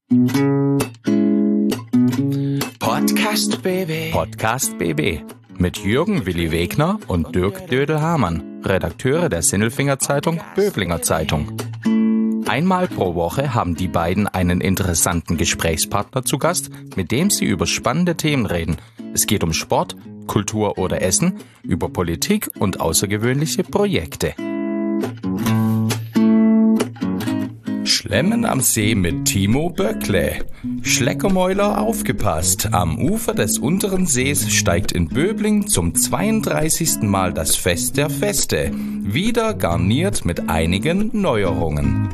Podcast BB. Podcast BB. Mit Jürgen Willi Wegner und Dirk Dödel-Hamann, Redakteure der Sinnelfinger Zeitung Böblinger Zeitung. Einmal pro Woche haben die beiden einen interessanten Gesprächspartner zu Gast, mit dem sie über spannende Themen reden. Es geht um Sport, Kultur oder Essen, über Politik und außergewöhnliche Projekte. Schlemmen am See mit Timo Böckle. Schleckermäuler aufgepasst. Am Ufer des unteren Sees steigt in Böbling zum 32. Mal das Fest der Feste. Wieder garniert mit einigen Neuerungen.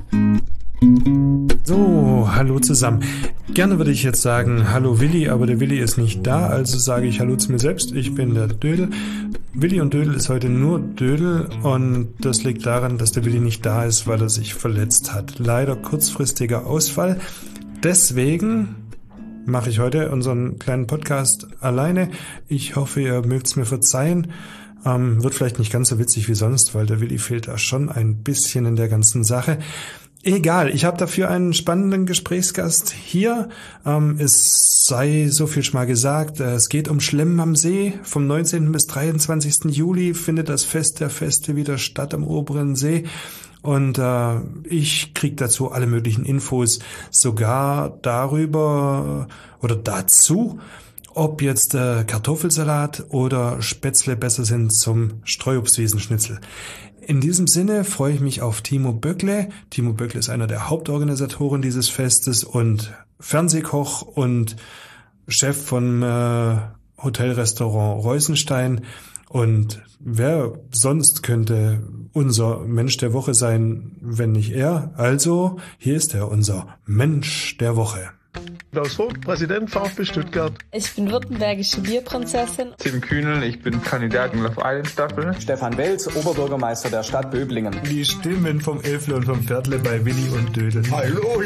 So, hallo zusammen. Gerne würde ich jetzt sagen, hallo Willi, aber der Willi ist nicht da, also sage ich hallo zu mir selbst. Ich bin der Dödel. Willi und Dödel ist heute nur Dödel und das liegt daran, dass der Willi nicht da ist, weil er sich verletzt hat. Leider kurzfristiger Ausfall. Deswegen mache ich heute unseren kleinen Podcast alleine. Ich hoffe, ihr mögt es mir verzeihen. Wird vielleicht nicht ganz so witzig wie sonst, weil der Willi fehlt da schon ein bisschen in der ganzen Sache. Egal, ich habe dafür einen spannenden Gesprächsgast hier. Es sei so viel schon mal gesagt, es geht um Schlemmen am See. Vom 19. bis 23. Juli findet das Fest der Feste wieder statt am oberen See. Und ich krieg dazu alle möglichen Infos, sogar darüber oder dazu, ob jetzt Kartoffelsalat oder Spätzle besser sind zum Streuobstwiesenschnitzel. In diesem Sinne freue ich mich auf Timo Böckle. Timo Böckle ist einer der Hauptorganisatoren dieses Festes und Fernsehkoch und Chef vom Hotelrestaurant Reusenstein. Und wer sonst könnte unser Mensch der Woche sein, wenn nicht er? Also, hier ist er, unser Mensch der Woche. Klaus Vogt, Präsident VfB Stuttgart. Ich bin württembergische Bierprinzessin. Tim Kühnel, ich bin Kandidat in Love Island Staffel. Stefan Welz, Oberbürgermeister der Stadt Böblingen. Die Stimmen vom Elfle und vom Viertle bei Willi und Dödel. Hallo!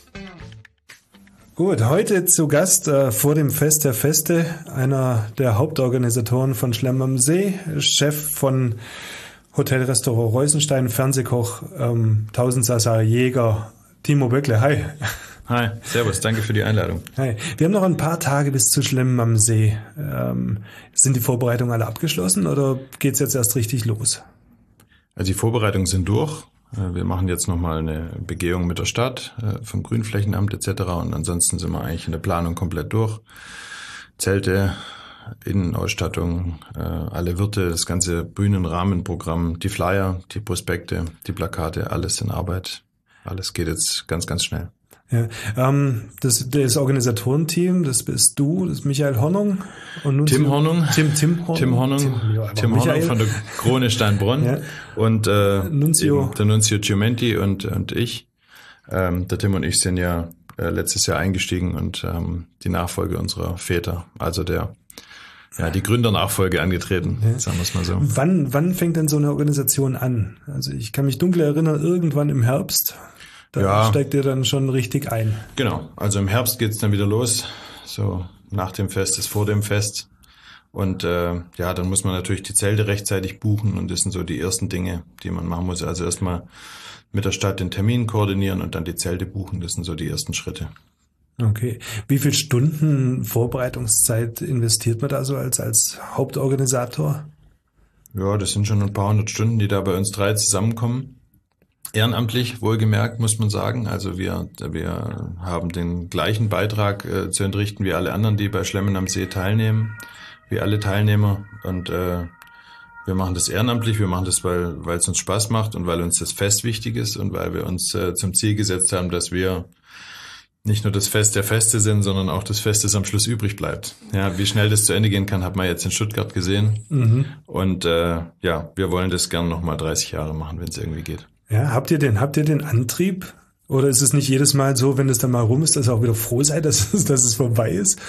Gut, heute zu Gast vor dem Fest der Feste, einer der Hauptorganisatoren von Schlemmen am See, Chef von Hotelrestaurant Reusenstein, Fernsehkoch, Tausendsassa Jäger, Timo Böckle. Hi. Hi, servus, danke für die Einladung. Hi. Wir haben noch ein paar Tage bis zu Schlemmen am See. Sind die Vorbereitungen alle abgeschlossen oder geht's jetzt erst richtig los? Also die Vorbereitungen sind durch. Wir machen jetzt nochmal eine Begehung mit der Stadt, vom Grünflächenamt etc. Und ansonsten sind wir eigentlich in der Planung komplett durch. Zelte, Innenausstattung, alle Wirte, das ganze Bühnenrahmenprogramm, die Flyer, die Prospekte, die Plakate, alles in Arbeit. Alles geht jetzt ganz, ganz schnell. Ja, das Organisatorenteam, das bist du, das ist Michael Hornung und Tim Hornung Tim von der Krone Steinbronn ja. Und der Nunzio Giumenti und ich. Der Tim und ich sind ja letztes Jahr eingestiegen und die Nachfolge unserer Väter, also die Gründernachfolge angetreten, sagen wir es mal so. Wann fängt denn so eine Organisation an? Also ich kann mich dunkel erinnern, irgendwann im Herbst. Da steigt ihr dann schon richtig ein. Genau, also im Herbst geht's dann wieder los, so nach dem Fest ist vor dem Fest. Und dann muss man natürlich die Zelte rechtzeitig buchen und das sind so die ersten Dinge, die man machen muss. Also erstmal mit der Stadt den Termin koordinieren und dann die Zelte buchen, das sind so die ersten Schritte. Okay. Wie viel Stunden Vorbereitungszeit investiert man da so als Hauptorganisator? Ja, das sind schon ein paar hundert Stunden, die da bei uns drei zusammenkommen. Ehrenamtlich, wohlgemerkt, muss man sagen. Also wir haben den gleichen Beitrag zu entrichten wie alle anderen, die bei Schlemmen am See teilnehmen, wie alle Teilnehmer. Und wir machen das ehrenamtlich, wir machen das, weil es uns Spaß macht und weil uns das Fest wichtig ist und weil wir uns zum Ziel gesetzt haben, dass wir nicht nur das Fest der Feste sind, sondern auch das Fest, das am Schluss übrig bleibt. Ja, wie schnell das zu Ende gehen kann, hat man jetzt in Stuttgart gesehen. Mhm. Und wir wollen das gern nochmal 30 Jahre machen, wenn es irgendwie geht. Ja, habt ihr den Antrieb? Oder ist es nicht jedes Mal so, wenn es dann mal rum ist, dass ihr auch wieder froh seid, dass es vorbei ist?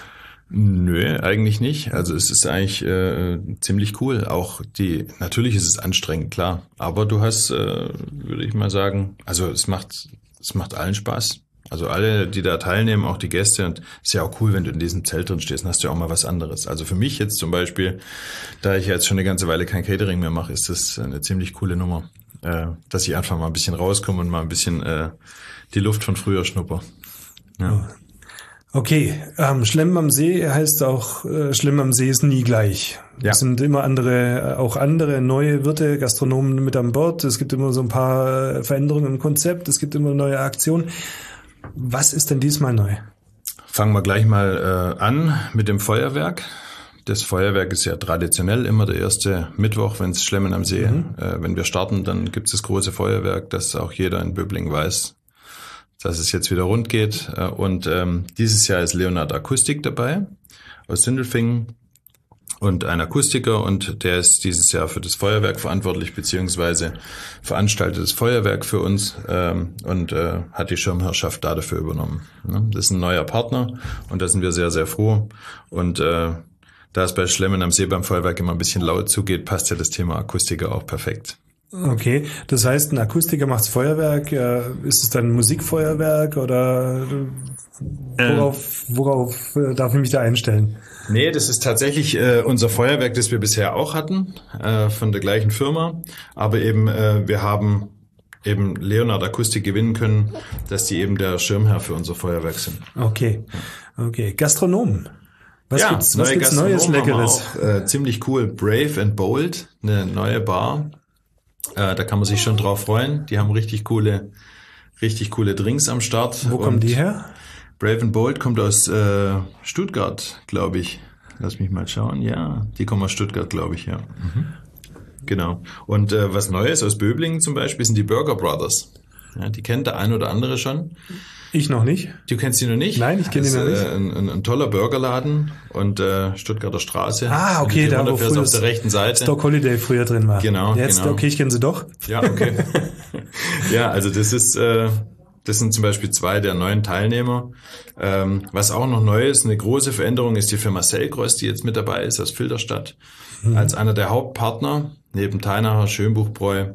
Nö, eigentlich nicht. Also es ist eigentlich ziemlich cool. Natürlich ist es anstrengend, klar. Aber du hast, würde ich mal sagen, also es macht allen Spaß. Also alle, die da teilnehmen, auch die Gäste. Und ist ja auch cool, wenn du in diesem Zelt drin stehst, dann hast du ja auch mal was anderes. Also für mich jetzt zum Beispiel, da ich jetzt schon eine ganze Weile kein Catering mehr mache, ist das eine ziemlich coole Nummer. Dass ich einfach mal ein bisschen rauskomme und mal ein bisschen die Luft von früher schnupper. Ja. Okay, Schlemmen am See heißt auch, Schlemmen am See ist nie gleich. Ja. Es sind immer andere neue Wirte, Gastronomen mit an Bord. Es gibt immer so ein paar Veränderungen im Konzept. Es gibt immer neue Aktionen. Was ist denn diesmal neu? Fangen wir gleich mal an mit dem Feuerwerk. Das Feuerwerk ist ja traditionell immer der erste Mittwoch, wenn es Schlemmen am See, wenn wir starten, dann gibt es das große Feuerwerk, dass auch jeder in Böblingen weiß, dass es jetzt wieder rund geht. Und dieses Jahr ist Leonhard Akustik dabei aus Sindelfingen und ein Akustiker, und der ist dieses Jahr für das Feuerwerk verantwortlich, beziehungsweise veranstaltet das Feuerwerk für uns und hat die Schirmherrschaft dafür übernommen. Das ist ein neuer Partner und da sind wir sehr, sehr froh. Und da es bei Schlemmen am See beim Feuerwerk immer ein bisschen laut zugeht, passt ja das Thema Akustiker auch perfekt. Okay, das heißt, ein Akustiker macht's Feuerwerk. Ist es dann ein Musikfeuerwerk oder worauf darf ich mich da einstellen? Nee, das ist tatsächlich unser Feuerwerk, das wir bisher auch hatten, von der gleichen Firma. Aber eben, wir haben eben Leonhard Akustik gewinnen können, dass die eben der Schirmherr für unser Feuerwerk sind. Okay. Gastronomen. Was gibt's Neues, Leckeres? Auch, ziemlich cool. Brave and Bold, eine neue Bar. Da kann man sich schon drauf freuen. Die haben richtig coole Drinks am Start. Wo kommen die her? Brave and Bold kommt aus Stuttgart, glaube ich. Lass mich mal schauen. Ja, die kommen aus Stuttgart, glaube ich, ja. Genau. Und was Neues aus Böblingen zum Beispiel sind die Burger Brothers. Ja, die kennt der ein oder andere schon. Ich noch nicht. Du kennst die noch nicht? Nein, ich kenne die noch nicht. Ein toller Burgerladen und Stuttgarter Straße. Ah, okay, da wo früher auf der rechten Seite Stock Holiday früher drin war. Genau, jetzt, genau. Okay, ich kenne sie doch. Ja, okay. Ja, also das sind zum Beispiel 2 der neuen Teilnehmer. Was auch noch neu ist, eine große Veränderung ist die Firma Selgros, die jetzt mit dabei ist aus Filderstadt, als einer der Hauptpartner neben Teinacher, Schönbuchbräu.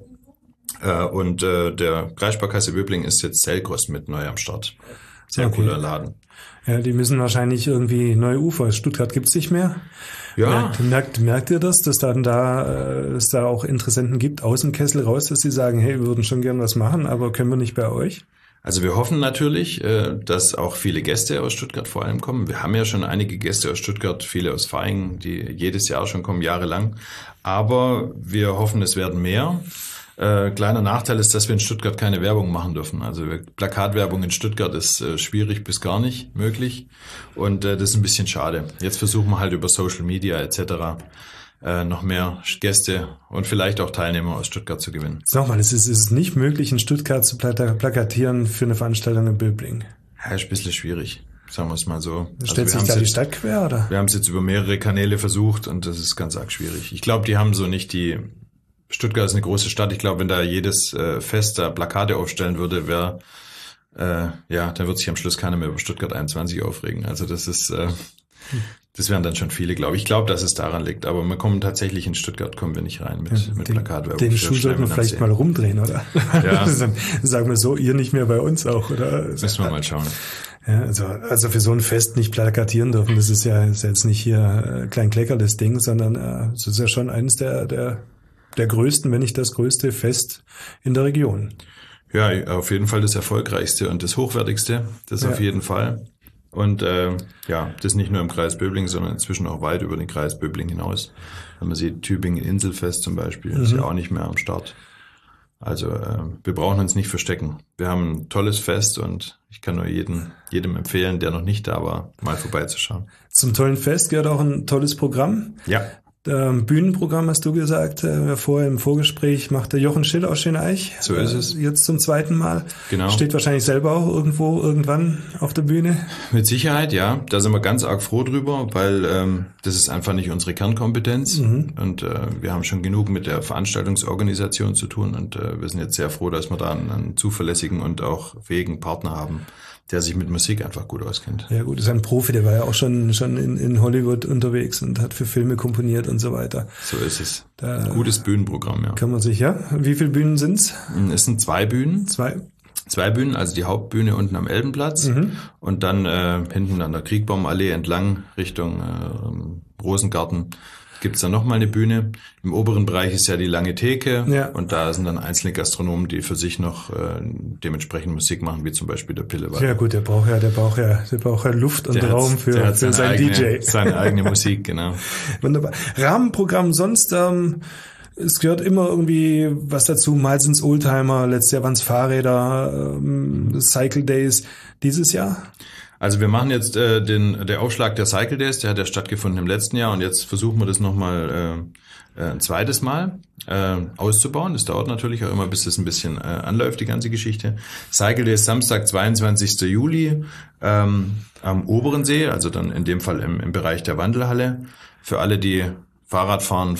Und der Kreissparkasse Böblingen ist jetzt Selgros mit neu am Start. Sehr cooler Laden. Ja, die müssen wahrscheinlich irgendwie neue Ufer. Stuttgart gibt's nicht mehr. Ja. Merkt ihr das, dass es da auch Interessenten gibt aus dem Kessel raus, dass sie sagen, hey, wir würden schon gern was machen, aber können wir nicht bei euch? Also wir hoffen natürlich, dass auch viele Gäste aus Stuttgart vor allem kommen. Wir haben ja schon einige Gäste aus Stuttgart, viele aus Vaihingen, die jedes Jahr schon kommen, jahrelang. Aber wir hoffen, es werden mehr. Kleiner Nachteil ist, dass wir in Stuttgart keine Werbung machen dürfen. Also Plakatwerbung in Stuttgart ist schwierig bis gar nicht möglich und das ist ein bisschen schade. Jetzt versuchen wir halt über Social Media etc. Noch mehr Gäste und vielleicht auch Teilnehmer aus Stuttgart zu gewinnen. Sag mal, es ist nicht möglich, in Stuttgart zu plakatieren für eine Veranstaltung in Böblingen. Ja, ist ein bisschen schwierig, sagen wir es mal so. Stellt sich da die Stadt quer, oder? Wir haben es jetzt über mehrere Kanäle versucht und das ist ganz arg schwierig. Ich glaube, die haben so nicht Stuttgart ist eine große Stadt. Ich glaube, wenn da jedes Fest da Plakate aufstellen würde, dann wird sich am Schluss keiner mehr über Stuttgart 21 aufregen. Also das wären dann schon viele, glaube ich. Ich glaube, dass es daran liegt. Aber wir kommen tatsächlich in Stuttgart, kommen wir nicht rein mit Plakatwerbung. Den Schuh sollten wir vielleicht mal rumdrehen, oder? Ja. Dann sagen wir so, ihr nicht mehr bei uns auch, oder? Müssen wir mal schauen. Ja, also für so ein Fest nicht plakatieren dürfen, das ist jetzt nicht hier Klein-Klecker das Ding, sondern es ist ja schon eines der größten, wenn nicht das größte Fest in der Region. Ja, auf jeden Fall das erfolgreichste und das hochwertigste, das auf jeden Fall. Und das nicht nur im Kreis Böblingen, sondern inzwischen auch weit über den Kreis Böblingen hinaus. Wenn man sieht, Tübingen Inselfest zum Beispiel, ist ja auch nicht mehr am Start. Also wir brauchen uns nicht verstecken. Wir haben ein tolles Fest und ich kann nur jedem empfehlen, der noch nicht da war, mal vorbeizuschauen. Zum tollen Fest gehört auch ein tolles Programm. Ja. Bühnenprogramm hast du gesagt, vorher im Vorgespräch macht der Jochen Schill aus Schöneich. So ist es. Jetzt zum 2. Mal. Genau. Steht wahrscheinlich selber auch irgendwann auf der Bühne. Mit Sicherheit, ja. Da sind wir ganz arg froh drüber, weil das ist einfach nicht unsere Kernkompetenz. Und wir haben schon genug mit der Veranstaltungsorganisation zu tun und wir sind jetzt sehr froh, dass wir da einen zuverlässigen und auch fähigen Partner haben, der sich mit Musik einfach gut auskennt. Ja gut, ist ein Profi, der war ja auch schon in Hollywood unterwegs und hat für Filme komponiert und so weiter. So ist es. Gutes Bühnenprogramm, ja. Kann man sich, ja. Wie viele Bühnen sind's? Es sind 2 Bühnen. 2 Bühnen, also die Hauptbühne unten am Elbenplatz und dann hinten an der Kriegbaumallee entlang Richtung Rosengarten gibt's dann nochmal eine Bühne. Im oberen Bereich ist ja die lange Theke. Ja. Und da sind dann einzelne Gastronomen, die für sich noch dementsprechend Musik machen, wie zum Beispiel der Pillewald. Ja gut, der braucht ja Luft und Raum für seinen DJ. Seine eigene Musik, genau. Wunderbar. Rahmenprogramm sonst, es gehört immer irgendwie was dazu. Mal sind's Oldtimer, letztes Jahr waren's Fahrräder, Cycle Days. Dieses Jahr? Also wir machen jetzt der Aufschlag der Cycle Days, der hat ja stattgefunden im letzten Jahr und jetzt versuchen wir das nochmal ein zweites Mal auszubauen. Das dauert natürlich auch immer, bis das ein bisschen anläuft, die ganze Geschichte. Cycle Days Samstag, 22. Juli am Oberen See, also dann in dem Fall im Bereich der Wandelhalle. Für alle, die Fahrrad fahren,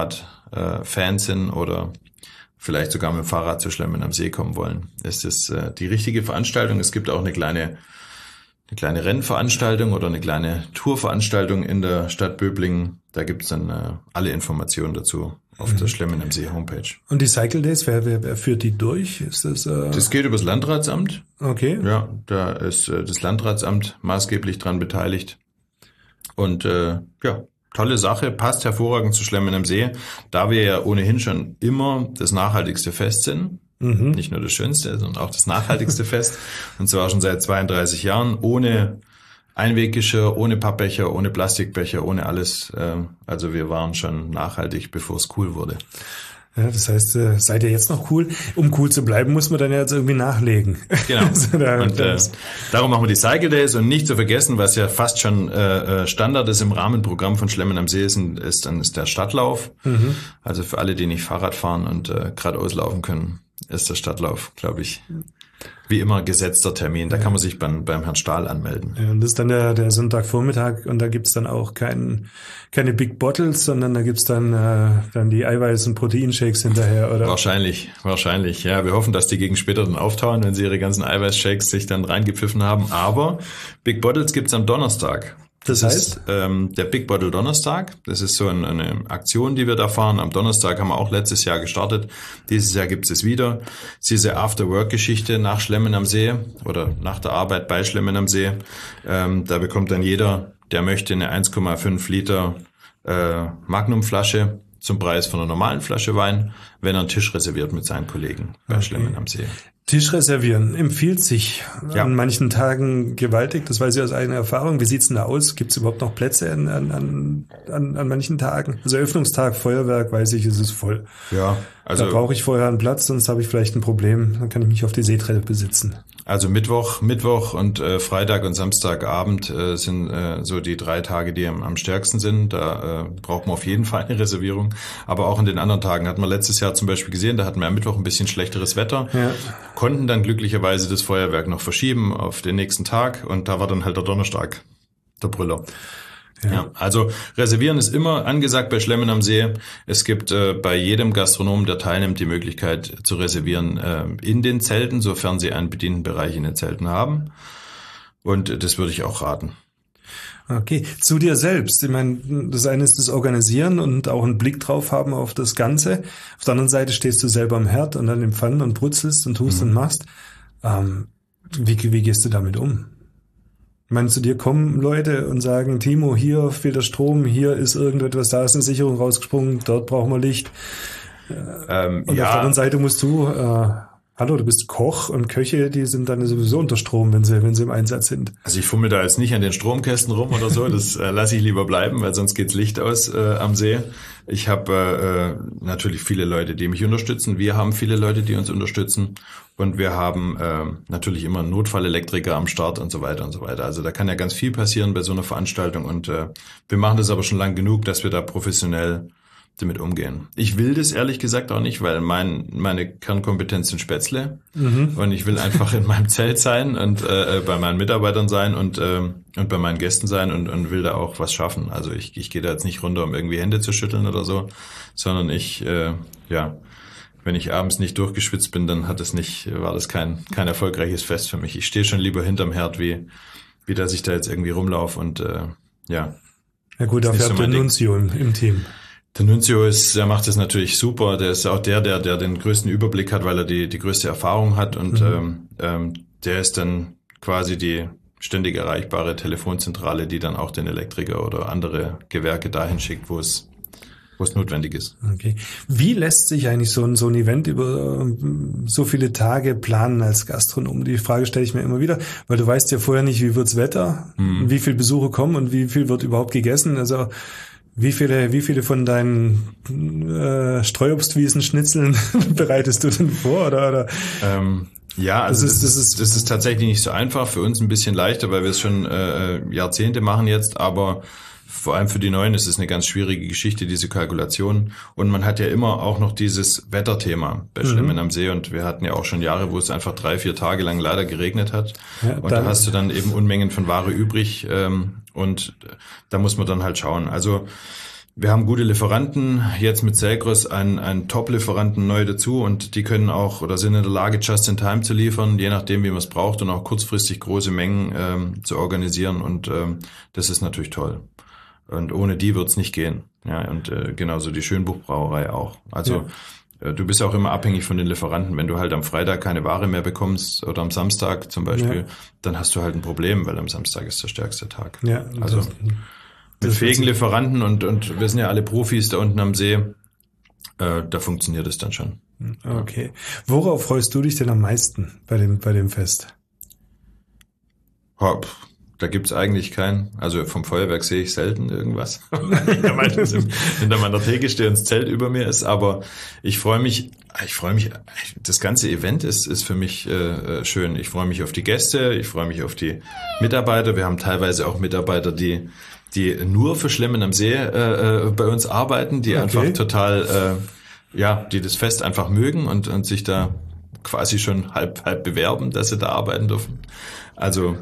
Fans sind oder vielleicht sogar mit dem Fahrrad zu Schlemmen am See kommen wollen, ist das die richtige Veranstaltung. Es gibt auch eine kleine Rennveranstaltung oder eine kleine Tourveranstaltung in der Stadt Böblingen. Da gibt's dann alle Informationen dazu auf der Schlemmen am See Homepage. Und die Cycle Days, wer führt die durch? Ist das? Das geht übers Landratsamt. Okay. Ja, da ist das Landratsamt maßgeblich dran beteiligt. Und tolle Sache, passt hervorragend zu Schlemmen am See, da wir ja ohnehin schon immer das nachhaltigste Fest sind. Nicht nur das Schönste, sondern auch das nachhaltigste Fest. Und zwar schon seit 32 Jahren, ohne Einweggeschirr, ohne Pappbecher, ohne Plastikbecher, ohne alles. Also wir waren schon nachhaltig, bevor es cool wurde. Ja, das heißt, seid ihr jetzt noch cool? Um cool zu bleiben, muss man dann jetzt irgendwie nachlegen. Genau. Und darum machen wir die Cycle Days und nicht zu vergessen, was ja fast schon Standard ist im Rahmenprogramm von Schlemmen am See, ist der Stadtlauf. Also für alle, die nicht Fahrrad fahren und geradeaus laufen können, ist der Stadtlauf, glaube ich, wie immer gesetzter Termin. Da kann man sich beim Herrn Stahl anmelden. Ja, und das ist dann der Sonntagvormittag und da gibt's dann auch keine Big Bottles, sondern da gibt's dann die Eiweiß- und Proteinshakes hinterher, oder? Wahrscheinlich. Ja, wir hoffen, dass die gegen später dann auftauen, wenn sie ihre ganzen Eiweißshakes sich dann reingepfiffen haben. Aber Big Bottles gibt's am Donnerstag. Das heißt? Ist, der Big Bottle Donnerstag. Das ist so eine Aktion, die wir da fahren. Am Donnerstag haben wir auch letztes Jahr gestartet. Dieses Jahr gibt es wieder. Diese After-Work-Geschichte nach Schlemmen am See oder nach der Arbeit bei Schlemmen am See. Da bekommt dann jeder, der möchte, eine 1,5 Liter Magnumflasche zum Preis von einer normalen Flasche Wein, wenn er einen Tisch reserviert mit seinen Kollegen bei Schlemmen am See. Tisch reservieren empfiehlt sich an manchen Tagen gewaltig, das weiß ich aus eigener Erfahrung. Wie sieht's denn da aus? Gibt's überhaupt noch Plätze an manchen Tagen? Also Eröffnungstag, Feuerwerk, weiß ich, ist es voll. Ja, also da brauche ich vorher einen Platz, sonst habe ich vielleicht ein Problem. Dann kann ich mich auf die Seetreppe besitzen. Also Mittwoch und Freitag und Samstagabend sind so die 3 Tage, die am stärksten sind. Da braucht man auf jeden Fall eine Reservierung. Aber auch an den anderen Tagen hat man letztes Jahr zum Beispiel gesehen, da hatten wir am Mittwoch ein bisschen schlechteres Wetter. Ja. Konnten dann glücklicherweise das Feuerwerk noch verschieben auf den nächsten Tag und da war dann halt der Donnerstag der Brüller. Ja, also reservieren ist immer angesagt bei Schlemmen am See. Es gibt bei jedem Gastronomen, der teilnimmt, die Möglichkeit zu reservieren in den Zelten, sofern sie einen bedienten Bereich in den Zelten haben. Und das würde ich auch raten. Okay, zu dir selbst. Ich meine, das eine ist das Organisieren und auch einen Blick drauf haben auf das Ganze. Auf der anderen Seite stehst du selber am Herd und dann im Pfannen und brutzelst und tust und machst. Wie gehst du damit um? Ich meine, zu dir kommen Leute und sagen, Timo, hier fehlt der Strom, hier ist irgendetwas, da ist eine Sicherung rausgesprungen, dort brauchen wir Licht. Und auf der anderen Seite musst du, hallo, du bist Koch und Köche, die sind dann sowieso unter Strom, wenn sie im Einsatz sind. Also ich fummel da jetzt nicht an den Stromkästen rum oder so, das lasse ich lieber bleiben, weil sonst geht's Licht aus am See. Ich habe natürlich viele Leute, die mich unterstützen. Wir haben viele Leute, die uns unterstützen. Und wir haben natürlich immer einen Notfallelektriker am Start und so weiter und so weiter. Also da kann ja ganz viel passieren bei so einer Veranstaltung. Und wir machen das aber schon lang genug, dass wir da professionell damit umgehen. Ich will das ehrlich gesagt auch nicht, weil meine Kernkompetenz sind Spätzle. Und ich will einfach in meinem Zelt sein und bei meinen Mitarbeitern sein und bei meinen Gästen sein und will da auch was schaffen. Also ich gehe da jetzt nicht runter, um irgendwie Hände zu schütteln oder so, sondern wenn ich abends nicht durchgeschwitzt bin, dann war das kein erfolgreiches Fest für mich. Ich stehe schon lieber hinterm Herd, wie dass ich da jetzt irgendwie rumlaufe und Ja gut, dafür habt ihr Nunzio im Team. Der Nunzio der macht das natürlich super. Der ist auch der den größten Überblick hat, weil er die größte Erfahrung hat und der ist dann quasi die ständig erreichbare Telefonzentrale, die dann auch den Elektriker oder andere Gewerke dahin schickt, wo es wo es notwendig ist. Okay. Wie lässt sich eigentlich so ein Event über so viele Tage planen als Gastronom? Die Frage stelle ich mir immer wieder, weil du weißt ja vorher nicht, wie wird's Wetter, wie viele Besucher kommen und wie viel wird überhaupt gegessen. Also wie viele von deinen Streuobstwiesen-Schnitzeln bereitest du denn vor? Oder? Ja, also das ist tatsächlich nicht so einfach. Für uns ein bisschen leichter, weil wir es schon Jahrzehnte machen jetzt, aber vor allem für die Neuen ist es eine ganz schwierige Geschichte, diese Kalkulation. Und man hat ja immer auch noch dieses Wetterthema bei Schlemmen am See. Und wir hatten ja auch schon Jahre, wo es einfach 3-4 Tage lang leider geregnet hat. Ja, und da hast du dann eben Unmengen von Ware übrig. Und da muss man dann halt schauen. Also wir haben gute Lieferanten, jetzt mit Selgros einen Top-Lieferanten neu dazu und die können auch oder sind in der Lage, just in time zu liefern, je nachdem, wie man es braucht und auch kurzfristig große Mengen zu organisieren und das ist natürlich toll. Und ohne die wird's nicht gehen. Ja, und genauso die Schönbuch-Brauerei auch. Also du bist auch immer abhängig von den Lieferanten. Wenn du halt am Freitag keine Ware mehr bekommst oder am Samstag zum Beispiel, dann hast du halt ein Problem, weil am Samstag ist der stärkste Tag. Ja, also mit fähigen Lieferanten und wir sind ja alle Profis da unten am See, da funktioniert es dann schon. Okay. Worauf freust du dich denn am meisten bei dem Fest? Da gibt's eigentlich keinen. Also vom Feuerwerk sehe ich selten irgendwas. Ja, meistens hinter meiner Theke steht und das Zelt über mir ist. Aber ich freue mich. Das ganze Event ist für mich schön. Ich freue mich auf die Gäste. Ich freue mich auf die Mitarbeiter. Wir haben teilweise auch Mitarbeiter, die nur für Schlemmen am See bei uns arbeiten, die einfach total, die das Fest einfach mögen und sich da quasi schon halb bewerben, dass sie da arbeiten dürfen. Also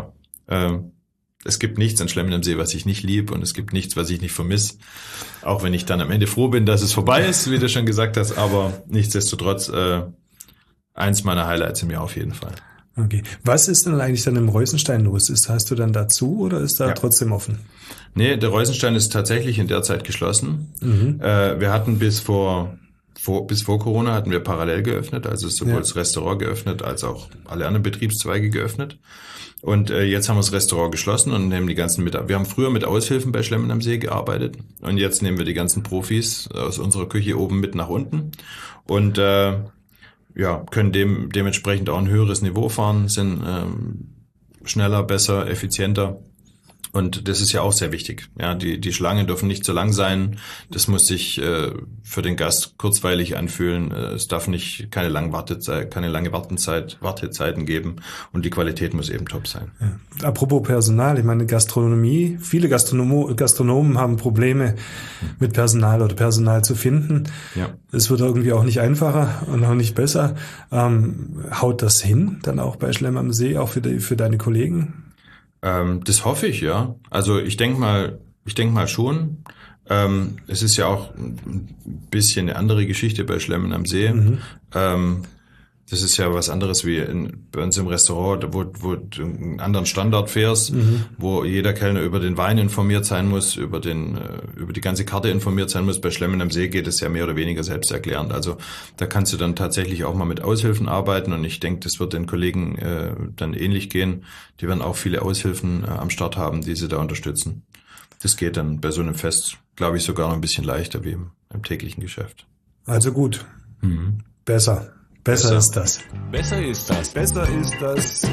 es gibt nichts an Schlemmen am See, was ich nicht liebe und es gibt nichts, was ich nicht vermisse. Auch wenn ich dann am Ende froh bin, dass es vorbei ist, wie du schon gesagt hast, aber nichtsdestotrotz eins meiner Highlights im Jahr auf jeden Fall. Okay. Was ist denn eigentlich dann im Reusenstein los? Hast du dann dazu oder ist da trotzdem offen? Nee, der Reusenstein ist tatsächlich in der Zeit geschlossen. Wir hatten bis vor Corona hatten wir parallel geöffnet, also sowohl das Restaurant geöffnet als auch alle anderen Betriebszweige geöffnet. Und jetzt haben wir das Restaurant geschlossen und nehmen die ganzen wir haben früher mit Aushilfen bei Schlemmen am See gearbeitet und jetzt nehmen wir die ganzen Profis aus unserer Küche oben mit nach unten und können dementsprechend auch ein höheres Niveau fahren, sind schneller, besser, effizienter. Und das ist ja auch sehr wichtig. Ja, die Schlangen dürfen nicht zu lang sein. Das muss sich für den Gast kurzweilig anfühlen. Es darf keine lange Wartezeiten geben. Und die Qualität muss eben top sein. Ja. Apropos Personal, ich meine Gastronomie. Viele Gastronomen haben Probleme mit Personal oder Personal zu finden. Ja. Es wird irgendwie auch nicht einfacher und auch nicht besser. Haut das hin, dann auch bei Schlemmen am See, auch für deine Kollegen? Das hoffe ich, ja. Also ich denke mal schon. Es ist ja auch ein bisschen eine andere Geschichte bei Schlemmen am See. Das ist ja was anderes wie bei uns im Restaurant, wo du einen anderen Standard fährst, wo jeder Kellner über den Wein informiert sein muss, über die ganze Karte informiert sein muss. Bei Schlemmen am See geht es ja mehr oder weniger selbsterklärend. Also da kannst du dann tatsächlich auch mal mit Aushilfen arbeiten und ich denke, das wird den Kollegen dann ähnlich gehen. Die werden auch viele Aushilfen am Start haben, die sie da unterstützen. Das geht dann bei so einem Fest, glaube ich, sogar noch ein bisschen leichter wie im täglichen Geschäft. Also gut. Besser ist das. Besser ist das. Besser ist das.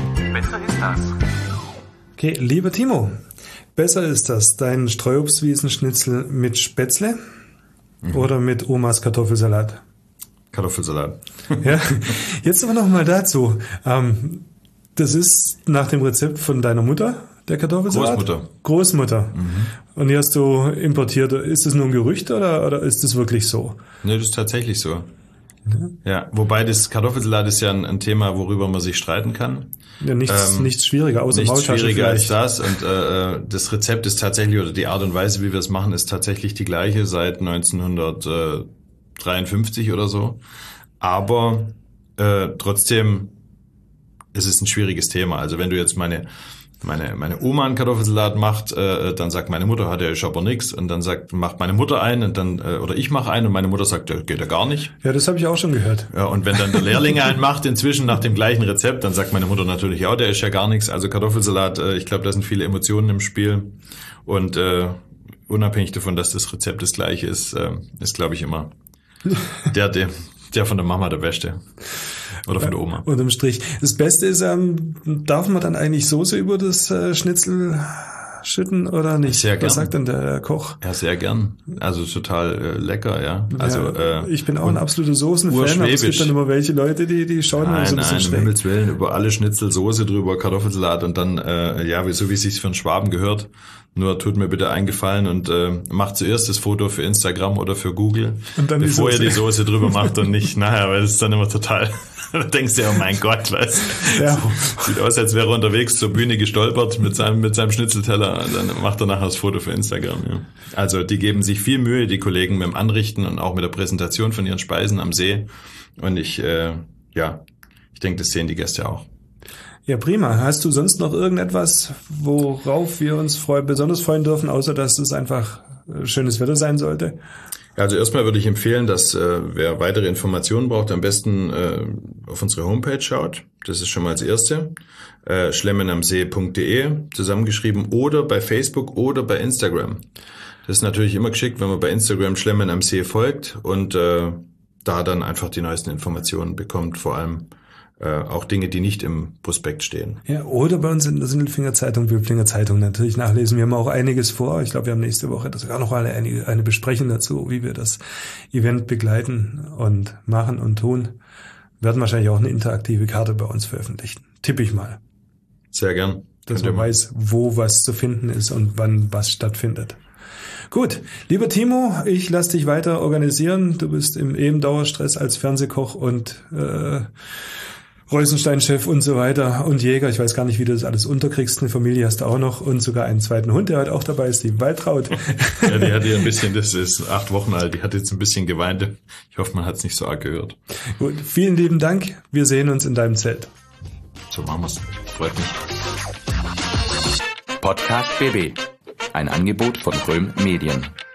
Okay, lieber Timo, besser ist das dein Streuobstwiesenschnitzel mit Spätzle oder mit Omas Kartoffelsalat? Kartoffelsalat. Ja, jetzt aber noch mal dazu. Das ist nach dem Rezept von deiner Mutter, der Kartoffelsalat? Großmutter. Und die hast du importiert. Ist das nur ein Gerücht oder ist das wirklich so? Nee, das ist tatsächlich so. Ja, wobei das Kartoffelsalat ist ja ein Thema, worüber man sich streiten kann. Ja, nichts schwieriger, außer Maultasche. Nichts schwieriger als das. Und das Rezept ist tatsächlich, oder die Art und Weise, wie wir es machen, ist tatsächlich die gleiche seit 1953 oder so. Aber trotzdem ist es ein schwieriges Thema. Also wenn du jetzt meine Oma einen Kartoffelsalat macht, dann sagt meine Mutter, hat ja ich aber nix. Und dann macht meine Mutter einen und dann, oder ich mache einen und meine Mutter sagt, geht ja gar nicht. Ja, das habe ich auch schon gehört. Ja, und wenn dann der Lehrling einen macht, inzwischen nach dem gleichen Rezept, dann sagt meine Mutter natürlich, ja, der ist ja gar nichts. Also Kartoffelsalat, ich glaube, da sind viele Emotionen im Spiel. Und unabhängig davon, dass das Rezept das gleiche ist, ist glaube ich immer der von der Mama der Beste. Oder von der Oma. Unterm Strich. Das Beste ist, darf man dann eigentlich Soße über das Schnitzel schütten oder nicht? Sehr gern. Was sagt denn der Koch? Ja, sehr gern. Also total lecker, ja. Also ich bin auch ein absoluter Soßen-Fan, aber es gibt dann immer welche Leute, die schauen immer so ein bisschen schräg. Nein, um Himmels Willen, über alle Schnitzel Soße drüber, Kartoffelsalat und dann, so wie es sich für einen Schwaben gehört. Nur tut mir bitte einen Gefallen und macht zuerst das Foto für Instagram oder für Google, und dann bevor ihr die Soße drüber macht und nicht nachher, weil das ist dann immer total, da denkst du ja, oh mein Gott, was? Ja. Sieht aus, als wäre er unterwegs zur Bühne gestolpert mit seinem Schnitzelteller, und dann macht er nachher das Foto für Instagram. Ja. Also die geben sich viel Mühe, die Kollegen, mit dem Anrichten und auch mit der Präsentation von ihren Speisen am See. Und ich denke, das sehen die Gäste auch. Ja, prima. Hast du sonst noch irgendetwas, worauf wir uns besonders freuen dürfen, außer dass es einfach schönes Wetter sein sollte? Ja, also erstmal würde ich empfehlen, dass wer weitere Informationen braucht, am besten auf unsere Homepage schaut. Das ist schon mal das Erste. schlemmenamsee.de zusammengeschrieben oder bei Facebook oder bei Instagram. Das ist natürlich immer geschickt, wenn man bei Instagram Schlemmen am See folgt und da dann einfach die neuesten Informationen bekommt, vor allem auch Dinge, die nicht im Prospekt stehen. Ja, oder bei uns in der Sindelfinger Zeitung, Böblinger Zeitung natürlich nachlesen. Wir haben auch einiges vor. Ich glaube, wir haben nächste Woche sogar noch eine Besprechung dazu, wie wir das Event begleiten und machen und tun. Wir werden wahrscheinlich auch eine interaktive Karte bei uns veröffentlichen. Tippe ich mal. Sehr gern. Dass man weiß, wo was zu finden ist und wann was stattfindet. Gut, lieber Timo, ich lasse dich weiter organisieren. Du bist im Dauerstress als Fernsehkoch und Reusenstein-Chef und so weiter und Jäger. Ich weiß gar nicht, wie du das alles unterkriegst. Eine Familie hast du auch noch und sogar einen zweiten Hund, der heute auch dabei ist, die Waltraud. Ja, die hat ja ein bisschen, das ist 8 Wochen alt, die hat jetzt ein bisschen geweint. Ich hoffe, man hat es nicht so arg gehört. Gut, vielen lieben Dank. Wir sehen uns in deinem Zelt. So machen wir's. Freut mich. Podcast BB. Ein Angebot von Röhm Medien.